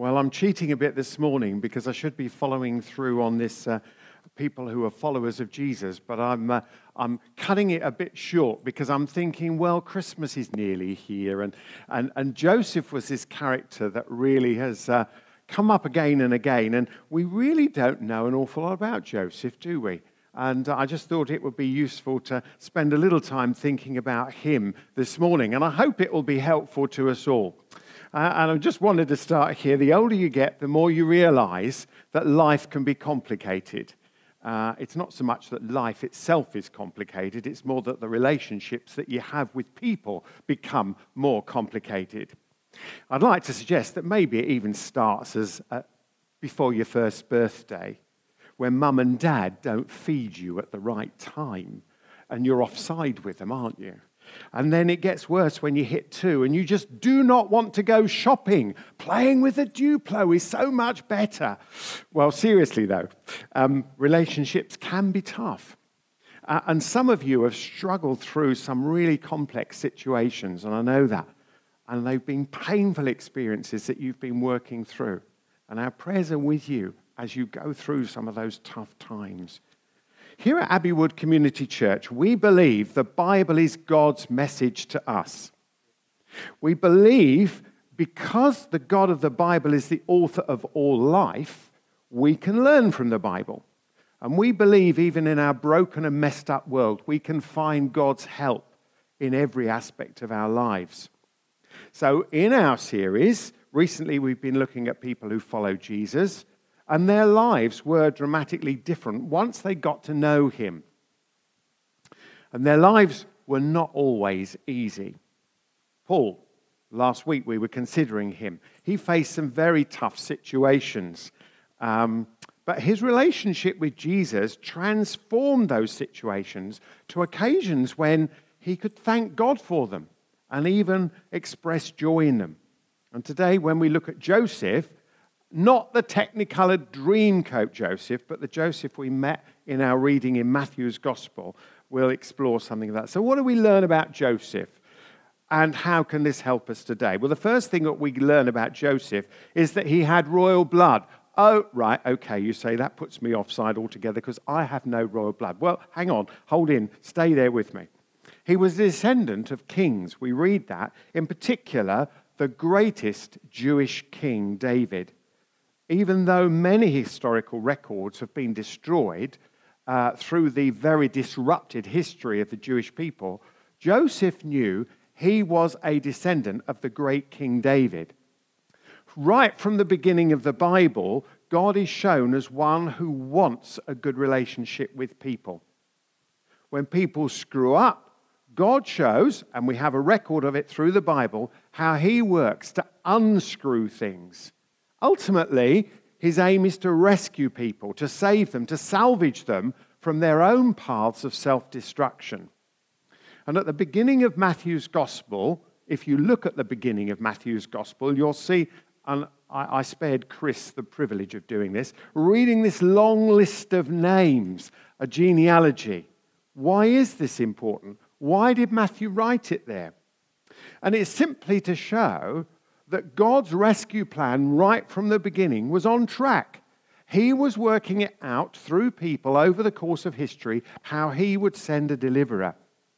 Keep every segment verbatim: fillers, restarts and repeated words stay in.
Well, I'm cheating a bit this morning because I should be following through on this uh, people who are followers of Jesus, but I'm uh, I'm cutting it a bit short because I'm thinking, well, Christmas is nearly here, and and, and Joseph was this character that really has uh, come up again and again, and we really don't know an awful lot about Joseph, do we? And I just thought it would be useful to spend a little time thinking about him this morning, and I hope it will be helpful to us all. Uh, and I just wanted to start here. The older you get, the more you realize that life can be complicated. Uh, it's not so much that life itself is complicated, it's more that the relationships that you have with people become more complicated. I'd like to suggest that maybe it even starts as uh, before your first birthday, when mum and dad don't feed you at the right time, and you're offside with them, aren't you? And then it gets worse when you hit two and you just do not want to go shopping. Playing with a Duplo is so much better. Well, seriously though, um, relationships can be tough. Uh, and some of you have struggled through some really complex situations, and I know that. And they've been painful experiences that you've been working through. And our prayers are with you as you go through some of those tough times. Here at Abbey Wood Community Church, we believe the Bible is God's message to us. We believe because the God of the Bible is the author of all life, we can learn from the Bible. And we believe even in our broken and messed up world, we can find God's help in every aspect of our lives. So in our series, recently we've been looking at people who follow Jesus, and their lives were dramatically different once they got to know him. And their lives were not always easy. Paul, last week we were considering him. He faced some very tough situations. Um, but his relationship with Jesus transformed those situations to occasions when he could thank God for them and even express joy in them. And today when we look at Joseph, not the technicolored dreamcoat Joseph, but the Joseph we met in our reading in Matthew's Gospel. We'll explore something of that. So what do we learn about Joseph? And how can this help us today? Well, the first thing that we learn about Joseph is that he had royal blood. Oh, right, okay, you say that puts me offside altogether because I have no royal blood. Well, hang on, hold in, stay there with me. He was a descendant of kings. We read that, in particular, the greatest Jewish king, David. Even though many historical records have been destroyed uh, through the very disrupted history of the Jewish people, Joseph knew he was a descendant of the great King David. Right from the beginning of the Bible, God is shown as one who wants a good relationship with people. When people screw up, God shows, and we have a record of it through the Bible, how he works to unscrew things. Ultimately, his aim is to rescue people, to save them, to salvage them from their own paths of self-destruction. And at the beginning of Matthew's Gospel, if you look at the beginning of Matthew's Gospel, you'll see, and I, I spared Chris the privilege of doing this, reading this long list of names, a genealogy. Why is this important? Why did Matthew write it there? And it's simply to show that God's rescue plan right from the beginning was on track. He was working it out through people over the course of history how he would send a deliverer.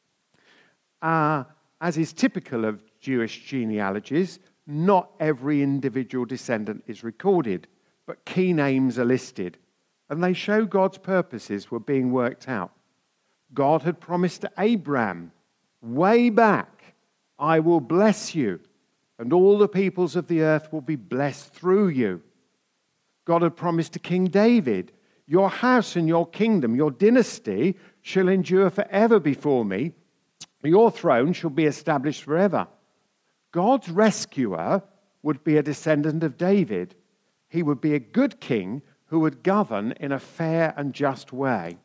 Uh, as is typical of Jewish genealogies, not every individual descendant is recorded, but key names are listed, and they show God's purposes were being worked out. God had promised to Abraham, way back, I will bless you, and all the peoples of the earth will be blessed through you. God had promised to King David, your house and your kingdom, your dynasty shall endure forever before me. Your throne shall be established forever. God's rescuer would be a descendant of David. He would be a good king who would govern in a fair and just way.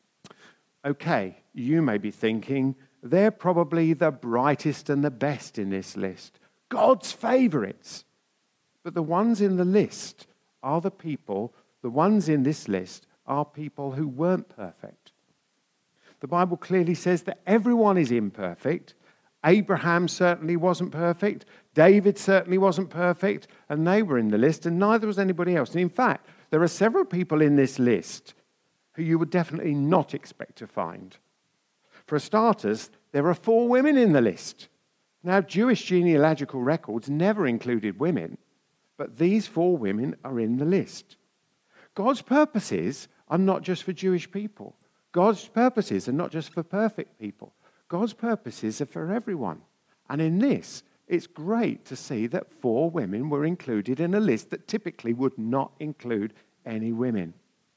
Okay, you may be thinking, they're probably the brightest and the best in this list. God's favorites. But the ones in the list are the people, the ones in this list are people who weren't perfect. The Bible clearly says that everyone is imperfect Abraham certainly wasn't perfect. David certainly wasn't perfect. And they were in the list, and neither was anybody else. And in fact, there are several people in this list who you would definitely not expect to find. For starters, there are four women in the list. Now, Jewish genealogical records never included women, but these four women are in the list. God's purposes are not just for Jewish people. God's purposes are not just for perfect people. God's purposes are for everyone. And in this, it's great to see that four women were included in a list that typically would not include any women.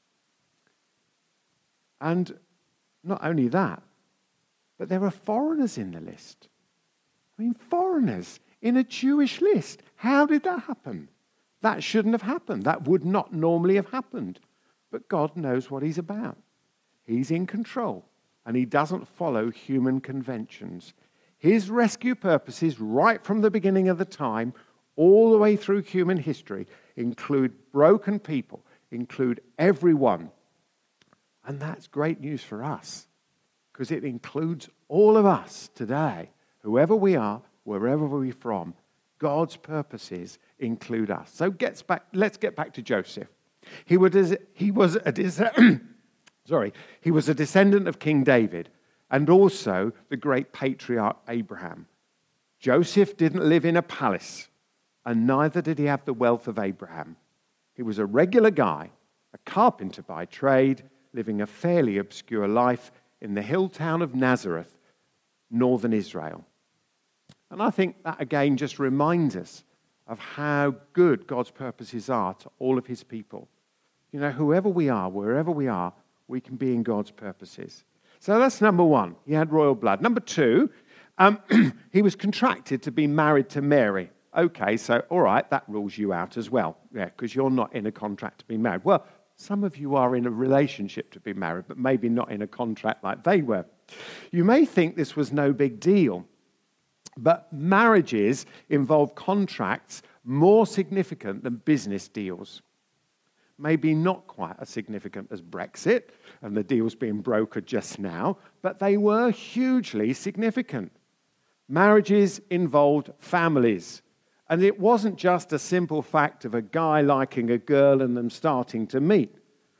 And not only that, but there are foreigners in the list. I mean, foreigners in a Jewish list. How did that happen? That shouldn't have happened. That would not normally have happened. But God knows what he's about. He's in control, and he doesn't follow human conventions. His rescue purposes, right from the beginning of the time, all the way through human history, include broken people, include everyone. And that's great news for us, because it includes all of us today. Whoever we are, wherever we're from, God's purposes include us. So gets back, let's get back to Joseph. He was, he was a sorry, he was a descendant of King David and also the great patriarch Abraham. Joseph didn't live in a palace, and neither did he have the wealth of Abraham. He was a regular guy, a carpenter by trade, living a fairly obscure life in the hill town of Nazareth, northern Israel. And I think that again just reminds us of how good God's purposes are to all of his people. You know, whoever we are, wherever we are, we can be in God's purposes. So that's number one. He had royal blood. Number two, um, he was contracted to be married to Mary. Okay, so all right, that rules you out as well. Yeah, because you're not in a contract to be married. Well, some of you are in a relationship to be married, but maybe not in a contract like they were. You may think this was no big deal, but marriages involve contracts more significant than business deals. Maybe not quite as significant as Brexit and the deals being brokered just now, but they were hugely significant. Marriages involved families, and it wasn't just a simple fact of a guy liking a girl and them starting to meet.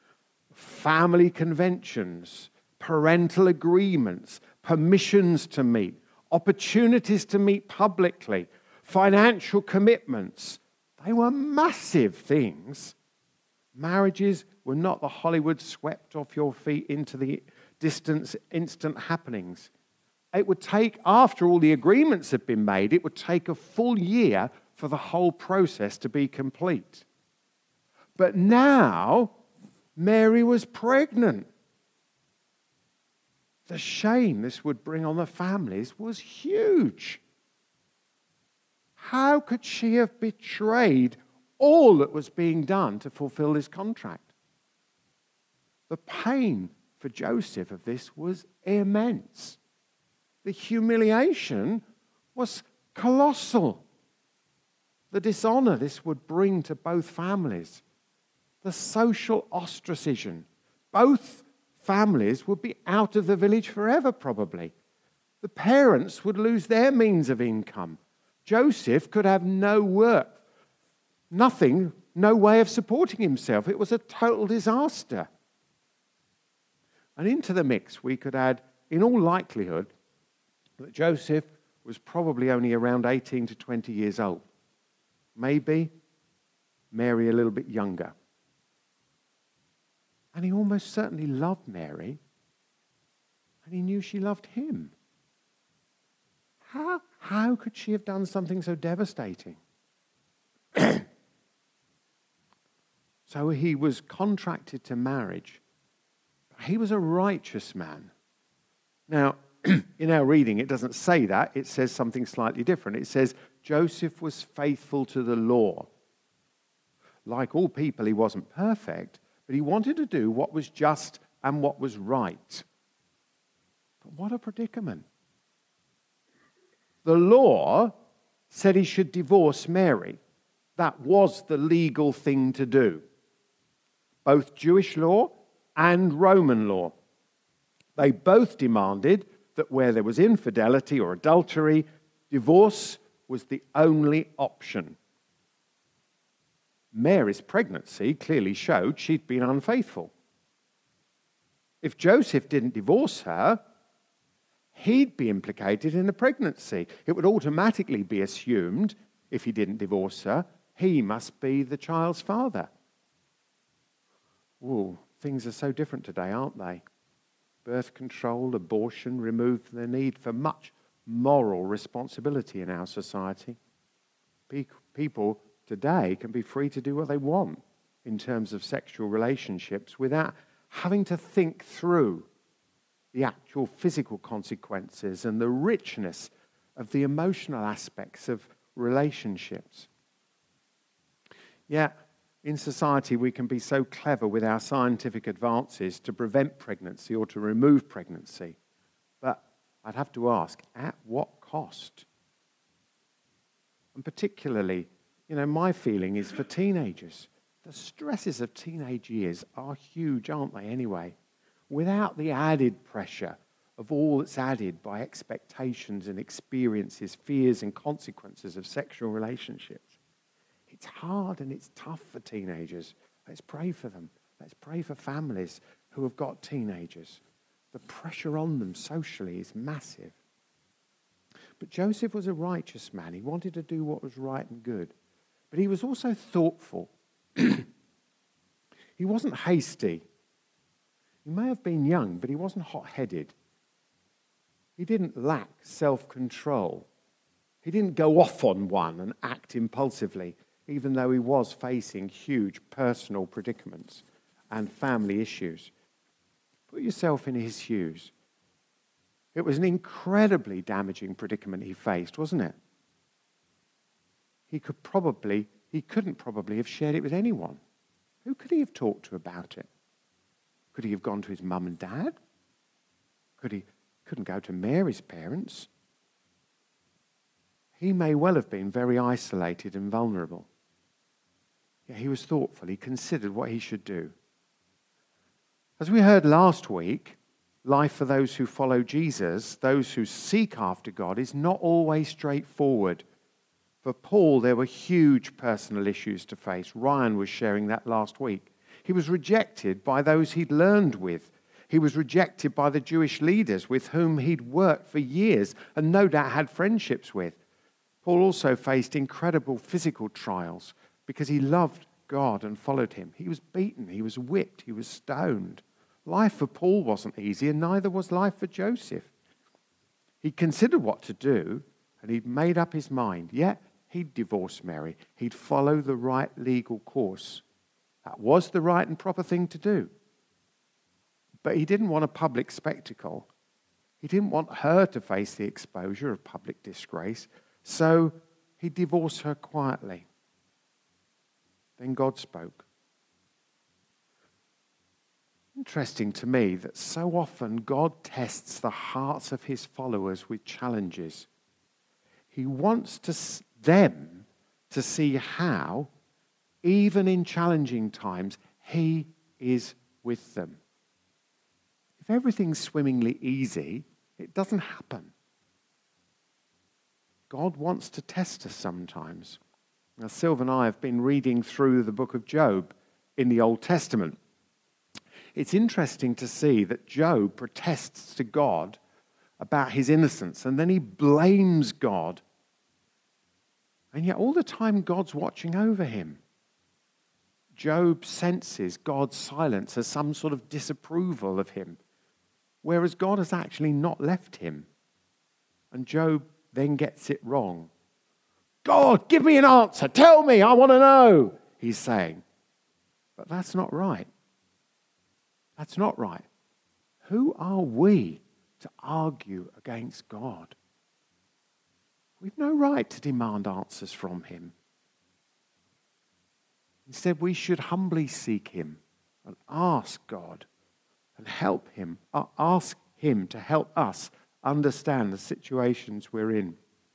Family conventions, parental agreements, permissions to meet, opportunities to meet publicly, financial commitments. They were massive things. Marriages were not the Hollywood swept off your feet into the distance instant happenings. It would take, after all the agreements had been made, it would take a full year for the whole process to be complete. But now, Mary was pregnant. The shame this would bring on the families was huge. How could she have betrayed all that was being done to fulfill this contract? The pain for Joseph of this was immense. The humiliation was colossal. The dishonor this would bring to both families. The social ostracism. Both families would be out of the village forever, probably. The parents would lose their means of income. Joseph could have no work. Nothing, no way of supporting himself. It was a total disaster. And into the mix, we could add, in all likelihood, that Joseph was probably only around eighteen to twenty years old. Maybe Mary a little bit younger. And he almost certainly loved Mary, and he knew she loved him. How, how could she have done something so devastating? So he was contracted to marriage. He was a righteous man. Now, in our reading, it doesn't say that. It says something slightly different. It says, Joseph was faithful to the law. Like all people, he wasn't perfect, but he wanted to do what was just and what was right. But what a predicament. The law said he should divorce Mary. That was the legal thing to do. Both Jewish law and Roman law. They both demanded that where there was infidelity or adultery, divorce was the only option. Mary's pregnancy clearly showed she'd been unfaithful. If Joseph didn't divorce her, he'd be implicated in the pregnancy. It would automatically be assumed, if he didn't divorce her, he must be the child's father. Ooh, things are so different today, aren't they? Birth control, abortion removed the need for much moral responsibility in our society. People today can be free to do what they want in terms of sexual relationships without having to think through the actual physical consequences and the richness of the emotional aspects of relationships. Yet, in society, we can be so clever with our scientific advances to prevent pregnancy or to remove pregnancy. But I'd have to ask, at what cost? And particularly, you know, my feeling is for teenagers. The stresses of teenage years are huge, aren't they, anyway? Without the added pressure of all that's added by expectations and experiences, fears and consequences of sexual relationships. It's hard and it's tough for teenagers. Let's pray for them. Let's pray for families who have got teenagers. The pressure on them socially is massive. But Joseph was a righteous man. He wanted to do what was right and good. But he was also thoughtful. He wasn't hasty. He may have been young, but he wasn't hot-headed. He didn't lack self-control. He didn't go off on one and act impulsively, even though he was facing huge personal predicaments and family issues. Put yourself in his shoes. It was an incredibly damaging predicament he faced, wasn't it? He could probably, he couldn't probably have shared it with anyone. Who could he have talked to about it? Could he have gone to his mum and dad? Could he couldn't go to Mary's parents? He may well have been very isolated and vulnerable. Yet he was thoughtful. He considered what he should do. As we heard last week, life for those who follow Jesus, those who seek after God, is not always straightforward. For Paul, there were huge personal issues to face. Ryan was sharing that last week. He was rejected by those he'd learned with. He was rejected by the Jewish leaders with whom he'd worked for years and no doubt had friendships with. Paul also faced incredible physical trials because he loved God and followed him. He was beaten, he was whipped, he was stoned. Life for Paul wasn't easy, and neither was life for Joseph. He considered what to do, and he'd made up his mind. Yet, he'd divorce Mary. He'd follow the right legal course. That was the right and proper thing to do. But he didn't want a public spectacle. He didn't want her to face the exposure of public disgrace. So he divorced her quietly. Then God spoke. Interesting to me that so often God tests the hearts of his followers with challenges. He wants to, them to see how, even in challenging times, he is with them. If everything's swimmingly easy, it doesn't happen. God wants to test us sometimes. Now, Sylv and I have been reading through the book of Job in the Old Testament. It's interesting to see that Job protests to God about his innocence, and then he blames God. And yet all the time God's watching over him. Job senses God's silence as some sort of disapproval of him, whereas God has actually not left him. And Job then gets it wrong. God, give me an answer. Tell me, I want to know, he's saying. But that's not right. That's not right. Who are we to argue against God? We've no right to demand answers from him. Instead, we should humbly seek him and ask God and help him, uh, ask him to help us understand the situations we're in.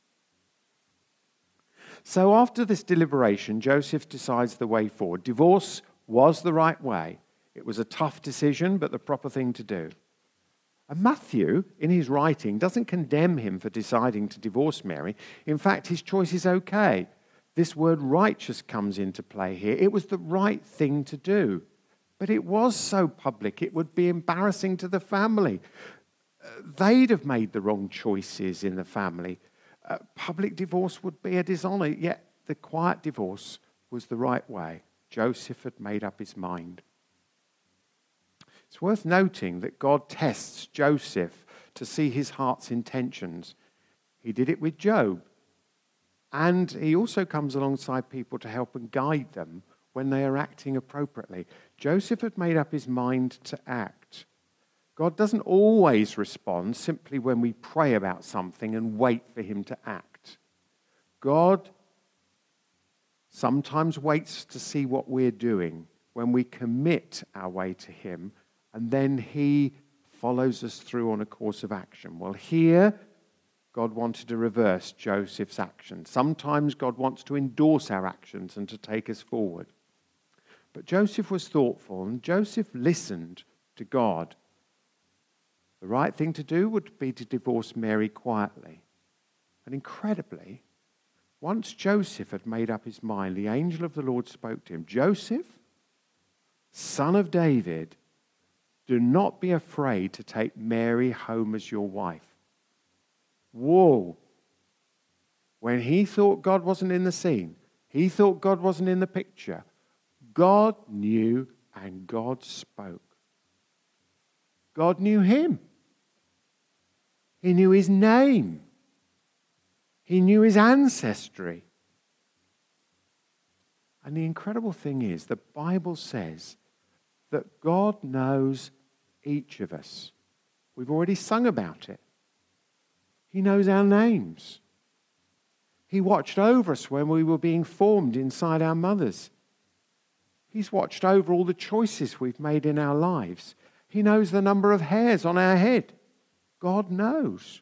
So after this deliberation, Joseph decides the way forward. Divorce was the right way. It was a tough decision, but the proper thing to do. And Matthew, in his writing, doesn't condemn him for deciding to divorce Mary. In fact, his choice is okay. This word righteous comes into play here. It was the right thing to do. But it was so public, it would be embarrassing to the family. Uh, they'd have made the wrong choices in the family. Uh, public divorce would be a dishonor, yet the quiet divorce was the right way. Joseph had made up his mind. It's worth noting that God tests Joseph to see his heart's intentions. He did it with Job. And he also comes alongside people to help and guide them when they are acting appropriately. Joseph had made up his mind to act. God doesn't always respond simply when we pray about something and wait for him to act. God sometimes waits to see what we're doing when we commit our way to him, and then he follows us through on a course of action. Well, here, God wanted to reverse Joseph's action. Sometimes God wants to endorse our actions and to take us forward. But Joseph was thoughtful, and Joseph listened to God. The right thing to do would be to divorce Mary quietly. And incredibly, once Joseph had made up his mind, the angel of the Lord spoke to him. Joseph, son of David, do not be afraid to take Mary home as your wife. Whoa. When he thought God wasn't in the scene, he thought God wasn't in the picture, God knew and God spoke. God knew him. He knew his name. He knew his ancestry. And the incredible thing is, the Bible says that God knows each of us. We've already sung about it. He knows our names. He watched over us when we were being formed inside our mothers. He's watched over all the choices we've made in our lives. He knows the number of hairs on our head. God knows.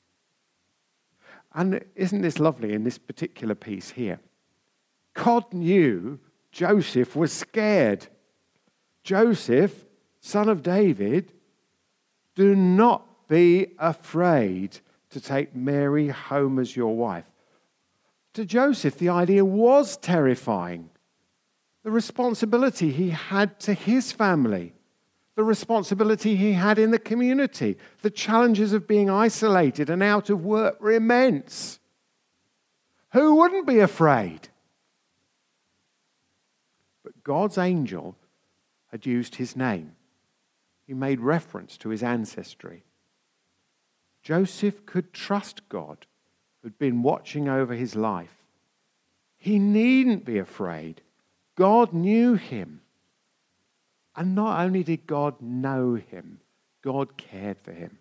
And isn't this lovely in this particular piece here? God knew Joseph was scared. Joseph, son of David, do not be afraid to take Mary home as your wife. To Joseph, the idea was terrifying. The responsibility he had to his family, the responsibility he had in the community, the challenges of being isolated and out of work were immense. Who wouldn't be afraid? But God's angel had used his name. He made reference to his ancestry. Joseph could trust God, who'd been watching over his life. He needn't be afraid. God knew him. And not only did God know him, God cared for him.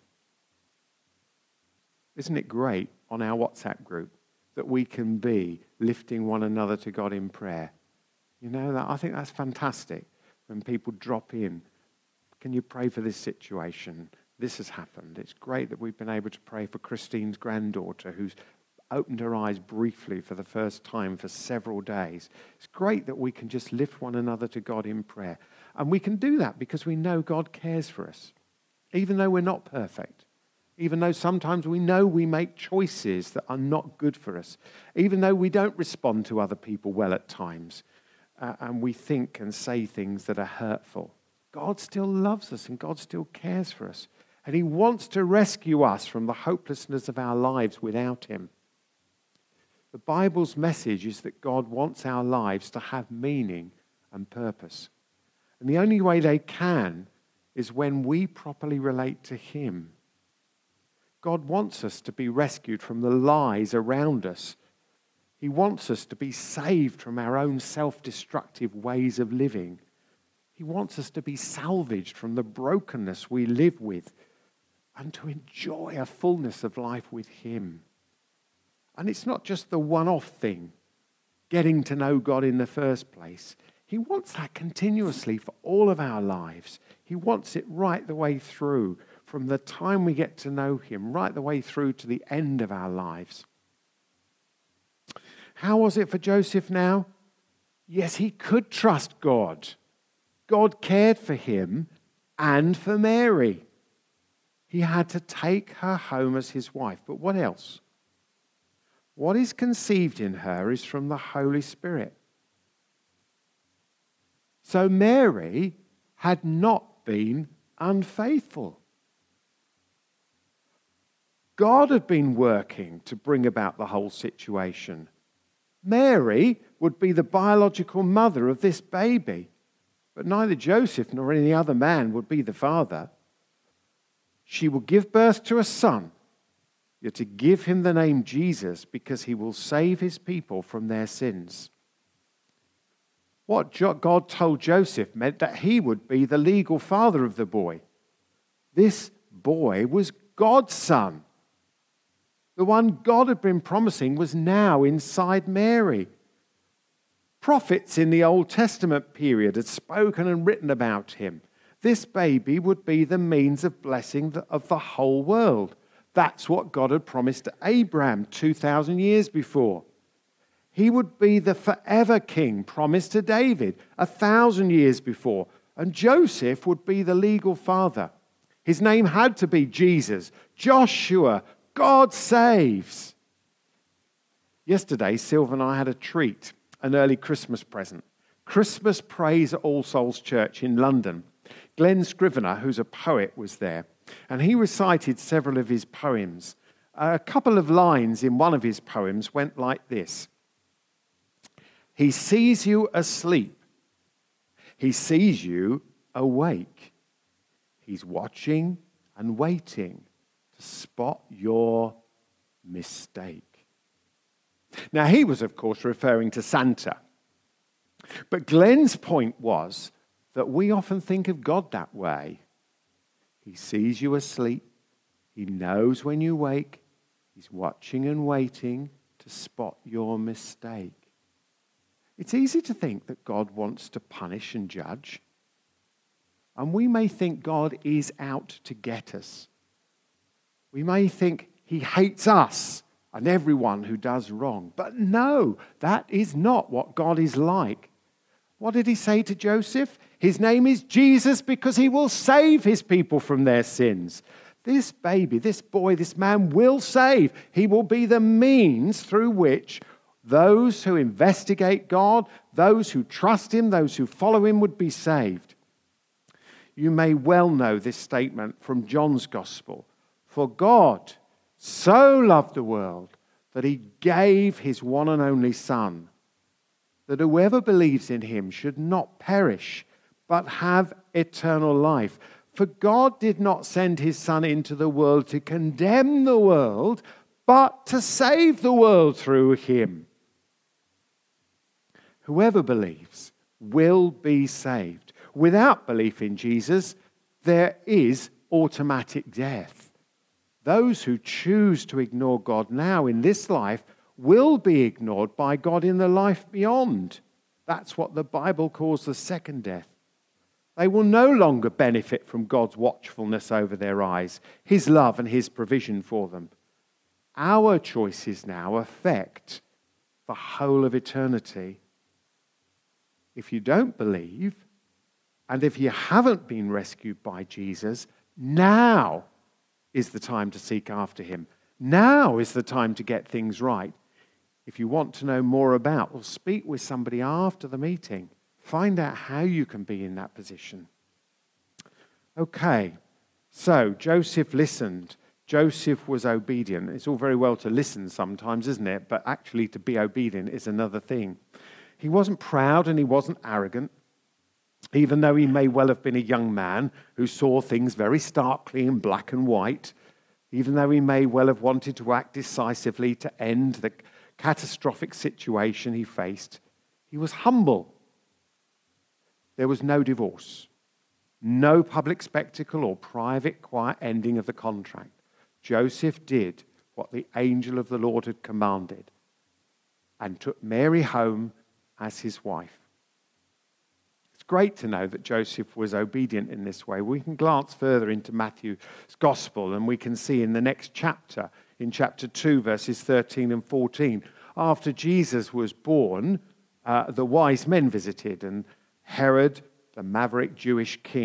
Isn't it great on our WhatsApp group that we can be lifting one another to God in prayer? You know, that I think that's fantastic when people drop in. Can you pray for this situation? This has happened. It's great that we've been able to pray for Christine's granddaughter who's opened her eyes briefly for the first time for several days. It's great that we can just lift one another to God in prayer. And we can do that because we know God cares for us. Even though we're not perfect. Even though sometimes we know we make choices that are not good for us. Even though we don't respond to other people well at times. Uh, and we think and say things that are hurtful. God still loves us and God still cares for us. And he wants to rescue us from the hopelessness of our lives without him. The Bible's message is that God wants our lives to have meaning and purpose. And the only way they can is when we properly relate to him. God wants us to be rescued from the lies around us. He wants us to be saved from our own self-destructive ways of living. He wants us to be salvaged from the brokenness we live with and to enjoy a fullness of life with him. And it's not just the one-off thing, getting to know God in the first place. He wants that continuously for all of our lives. He wants it right the way through, from the time we get to know him, right the way through to the end of our lives. How was it for Joseph now? Yes, he could trust God. God cared for him and for Mary. He had to take her home as his wife. But what else? What is conceived in her is from the Holy Spirit. So Mary had not been unfaithful. God had been working to bring about the whole situation. Mary would be the biological mother of this baby, but neither Joseph nor any other man would be the father. She will give birth to a son. You're to give him the name Jesus because he will save his people from their sins. What God told Joseph meant that he would be the legal father of the boy. This boy was God's son. The one God had been promising was now inside Mary. Prophets in the Old Testament period had spoken and written about him. This baby would be the means of blessing of the whole world. That's what God had promised to Abraham two thousand years before. He would be the forever king promised to David a thousand years before. And Joseph would be the legal father. His name had to be Jesus, Joshua, God saves. Yesterday, Sylvan and I had a treat, an early Christmas present. Christmas Praise at All Souls Church in London. Glenn Scrivener, who's a poet, was there, and he recited several of his poems. A couple of lines in one of his poems went like this. He sees you asleep. He sees you awake. He's watching and waiting to spot your mistake. Now, he was, of course, referring to Santa. But Glenn's point was that we often think of God that way. He sees you asleep. He knows when you wake. He's watching and waiting to spot your mistake. It's easy to think that God wants to punish and judge. And we may think God is out to get us. We may think he hates us and everyone who does wrong. But no, that is not what God is like. What did he say to Joseph? His name is Jesus because he will save his people from their sins. This baby, this boy, this man will save. He will be the means through which those who investigate God, those who trust him, those who follow him would be saved. You may well know this statement from John's Gospel. For God so loved the world that he gave his one and only Son, that whoever believes in him should not perish, but have eternal life. For God did not send his Son into the world to condemn the world, but to save the world through him. Whoever believes will be saved. Without belief in Jesus, there is automatic death. Those who choose to ignore God now in this life will be ignored by God in the life beyond. That's what the Bible calls the second death. They will no longer benefit from God's watchfulness over their eyes, his love and his provision for them. Our choices now affect the whole of eternity. If you don't believe, and if you haven't been rescued by Jesus, now is the time to seek after him. Now is the time to get things right. If you want to know more about, well, speak with somebody after the meeting. Find out how you can be in that position. Okay, so Joseph listened. Joseph was obedient. It's all very well to listen sometimes, isn't it? But actually to be obedient is another thing. He wasn't proud and he wasn't arrogant, even though he may well have been a young man who saw things very starkly in black and white, even though he may well have wanted to act decisively to end the catastrophic situation he faced. He was humble. There was no divorce, no public spectacle or private quiet ending of the contract. Joseph did what the angel of the Lord had commanded and took Mary home as his wife. It's great to know that Joseph was obedient in this way. We can glance further into Matthew's Gospel and we can see in the next chapter, in chapter two, verses thirteen and fourteen, after Jesus was born, uh, the wise men visited, and Herod, the maverick Jewish king,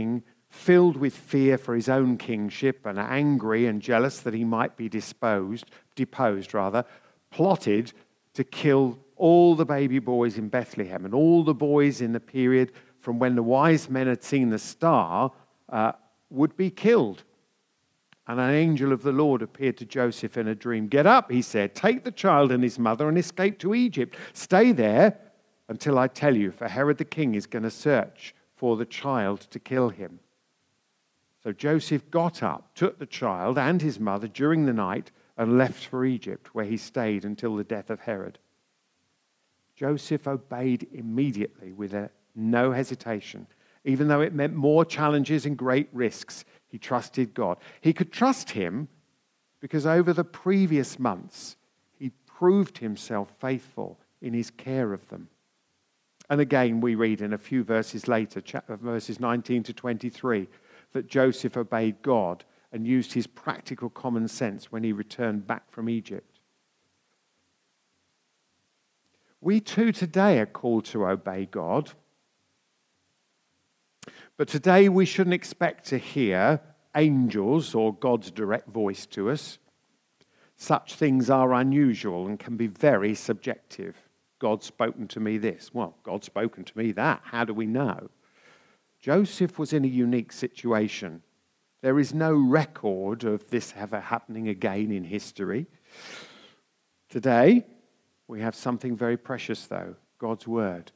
filled with fear for his own kingship and angry and jealous that he might be disposed, deposed rather, plotted to kill all the baby boys in Bethlehem and all the boys in the period from when the wise men had seen the star uh, would be killed. And an angel of the Lord appeared to Joseph in a dream. "Get up," he said, "take the child and his mother and escape to Egypt. Stay there until I tell you, for Herod the king is going to search for the child to kill him." So Joseph got up, took the child and his mother during the night and left for Egypt, where he stayed until the death of Herod. Joseph obeyed immediately with a, no hesitation. Even though it meant more challenges and great risks, he trusted God. He could trust him because over the previous months, he proved himself faithful in his care of them. And again, we read in a few verses later, verses nineteen to twenty-three, that Joseph obeyed God and used his practical common sense when he returned back from Egypt. We too today are called to obey God. But today we shouldn't expect to hear angels or God's direct voice to us. Such things are unusual and can be very subjective. God's spoken to me this. Well, God's spoken to me that. How do we know? Joseph was in a unique situation. There is no record of this ever happening again in history. Today, we have something very precious, though, God's word.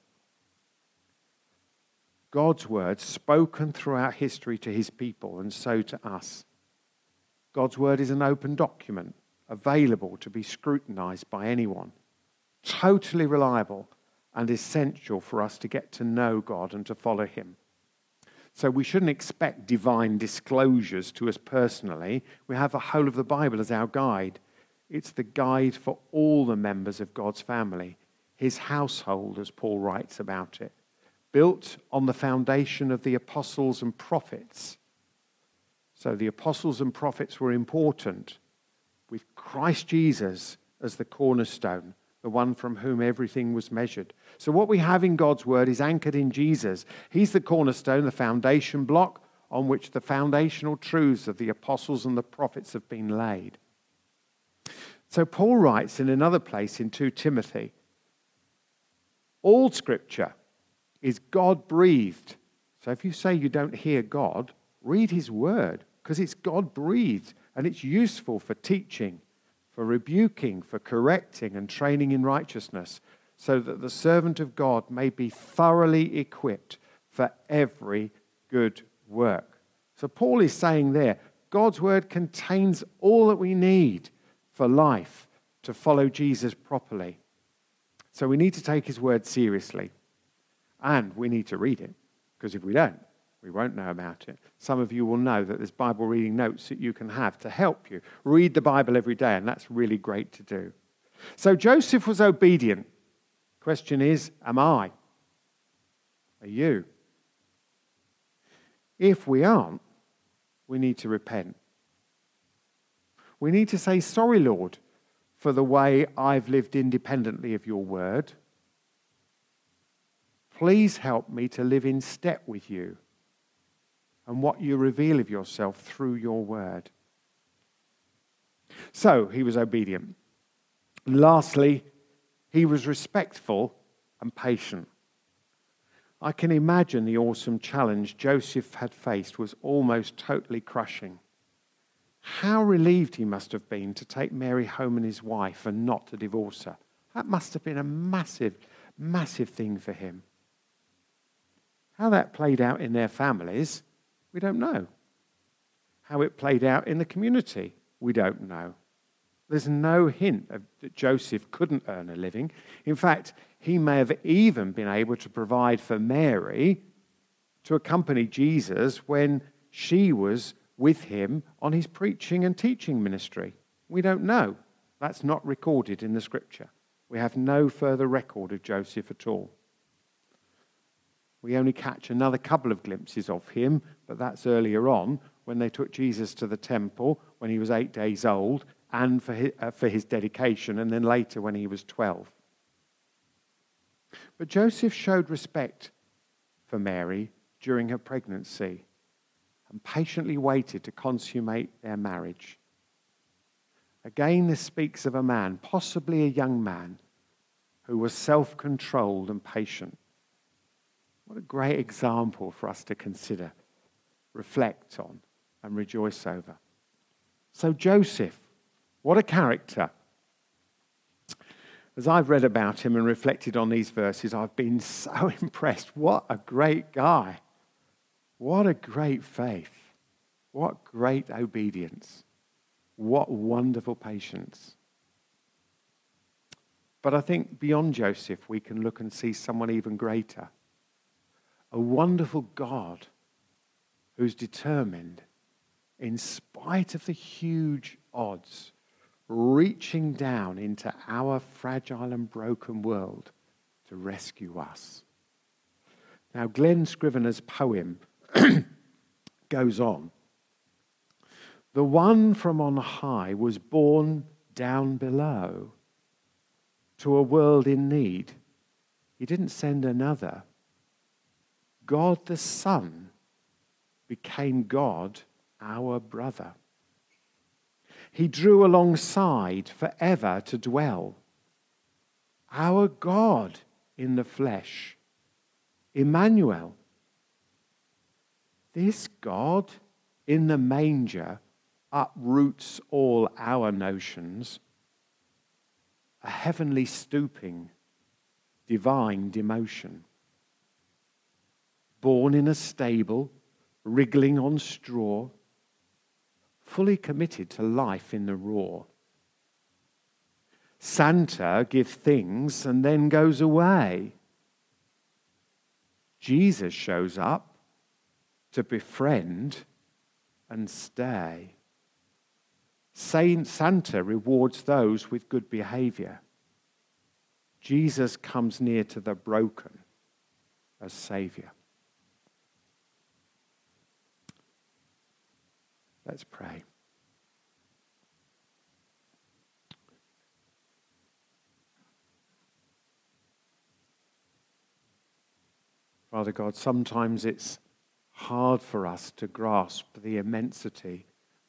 God's word spoken throughout history to his people and so to us. God's word is an open document, available to be scrutinized by anyone, totally reliable and essential for us to get to know God and to follow him. So we shouldn't expect divine disclosures to us personally. We have the whole of the Bible as our guide. It's the guide for all the members of God's family, his household, as Paul writes about it, built on the foundation of the apostles and prophets. So the apostles and prophets were important, with Christ Jesus as the cornerstone, the one from whom everything was measured. So what we have in God's word is anchored in Jesus. He's the cornerstone, the foundation block on which the foundational truths of the apostles and the prophets have been laid. So Paul writes in another place in Second Timothy, all scripture is God-breathed. So if you say you don't hear God, read his word, because it's God-breathed and it's useful for teaching, for rebuking, for correcting and training in righteousness, so that the servant of God may be thoroughly equipped for every good work. So Paul is saying there, God's word contains all that we need for life to follow Jesus properly. So we need to take his word seriously. And we need to read it, because if we don't, we won't know about it. Some of you will know that there's Bible reading notes that you can have to help you. Read the Bible every day, and that's really great to do. So Joseph was obedient. Question is, am I? Are you? If we aren't, we need to repent. We need to say, sorry, Lord, for the way I've lived independently of your word. Please help me to live in step with you and what you reveal of yourself through your word. So he was obedient. Lastly, he was respectful and patient. I can imagine the awesome challenge Joseph had faced was almost totally crushing. How relieved he must have been to take Mary home and his wife and not to divorce her. That must have been a massive, massive thing for him. How that played out in their families, we don't know. How it played out in the community, we don't know. There's no hint of, that Joseph couldn't earn a living. In fact, he may have even been able to provide for Mary to accompany Jesus when she was with him on his preaching and teaching ministry. We don't know. That's not recorded in the scripture. We have no further record of Joseph at all. We only catch another couple of glimpses of him, but that's earlier on when they took Jesus to the temple when he was eight days old and for his, uh, for his dedication, and then later when he was twelve. But Joseph showed respect for Mary during her pregnancy. and patiently waited to consummate their marriage. Again, this speaks of a man, possibly a young man, who was self-controlled and patient. What a great example for us to consider, reflect on, and rejoice over. So Joseph, what a character. As I've read about him and reflected on these verses, I've been so impressed. What a great guy. What a great faith. What great obedience. What wonderful patience. But I think beyond Joseph, we can look and see someone even greater. A wonderful God who's determined, in spite of the huge odds, reaching down into our fragile and broken world to rescue us. Now, Glenn Scrivener's poem goes on. The one from on high was born down below to a world in need. He didn't send another. God the Son became God, our brother. He drew alongside forever to dwell. Our God in the flesh, Emmanuel. This God in the manger uproots all our notions, a heavenly stooping, divine demotion. Born in a stable, wriggling on straw, fully committed to life in the raw. Santa gives things and then goes away. Jesus shows up to befriend and stay. Saint Santa rewards those with good behavior. Jesus comes near to the broken as Savior. Let's pray. Father God, sometimes it's hard for us to grasp the immensity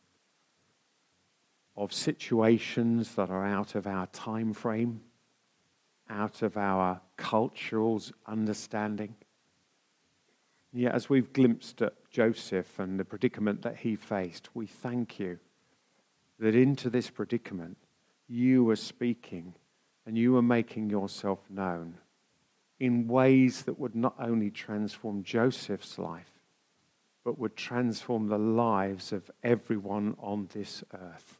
of situations that are out of our time frame, out of our cultural understanding. Yet as we've glimpsed at Joseph and the predicament that he faced, we thank you that into this predicament you were speaking and you were making yourself known in ways that would not only transform Joseph's life, but would transform the lives of everyone on this earth.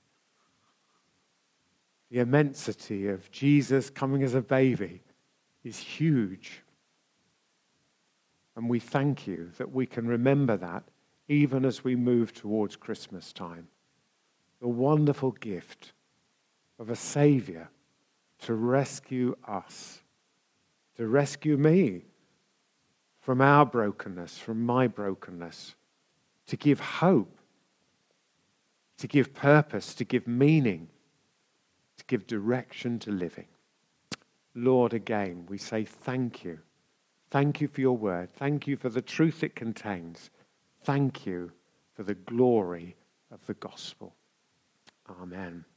The immensity of Jesus coming as a baby is huge. And we thank you that we can remember that even as we move towards Christmas time. The wonderful gift of a Savior to rescue us, to rescue me from our brokenness, from my brokenness, to give hope, to give purpose, to give meaning, to give direction to living. Lord, again, we say thank you. Thank you for your word. Thank you for the truth it contains. Thank you for the glory of the gospel. Amen.